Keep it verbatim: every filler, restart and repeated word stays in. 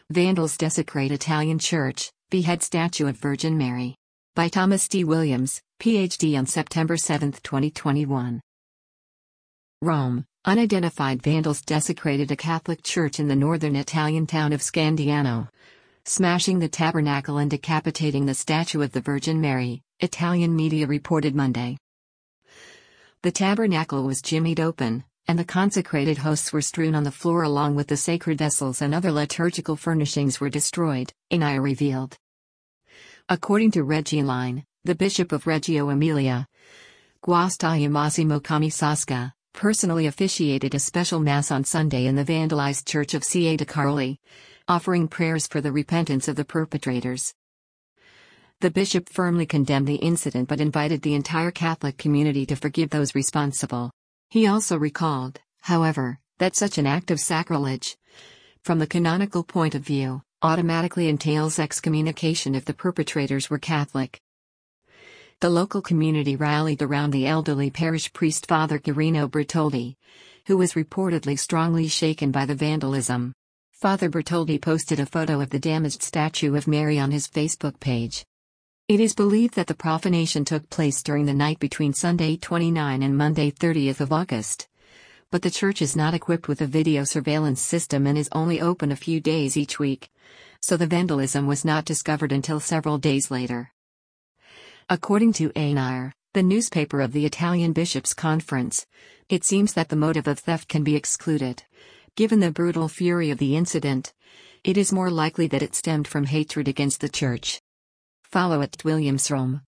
Vandals desecrate Italian church, behead statue of Virgin Mary. By Thomas D. Williams, P H D on September seventh, twenty twenty-one. Rome, unidentified vandals desecrated a Catholic church in the northern Italian town of Scandiano, smashing the tabernacle and decapitating the statue of the Virgin Mary, Italian media reported Monday. The tabernacle was jimmied open, and the consecrated hosts were strewn on the floor along with the sacred vessels, and other liturgical furnishings were destroyed, A N I revealed. According to Reggialine, the Bishop of Reggio Emilia, Guastalla Massimo Camisasca, personally officiated a special Mass on Sunday in the vandalized church of C A de Caroli, offering prayers for the repentance of the perpetrators. The bishop firmly condemned the incident but invited the entire Catholic community to forgive those responsible. He also recalled, however, that such an act of sacrilege, from the canonical point of view, automatically entails excommunication if the perpetrators were Catholic. The local community rallied around the elderly parish priest Father Quirino Bertoldi, who was reportedly strongly shaken by the vandalism. Father Bertoldi posted a photo of the damaged statue of Mary on his Facebook page. It is believed that the profanation took place during the night between Sunday twenty-ninth and Monday thirtieth of August. But the church is not equipped with a video surveillance system and is only open a few days each week, so the vandalism was not discovered until several days later. According to A N I, the newspaper of the Italian Bishops' Conference, it seems that the motive of theft can be excluded. Given the brutal fury of the incident, it is more likely that it stemmed from hatred against the church. Follow at Williams Rome.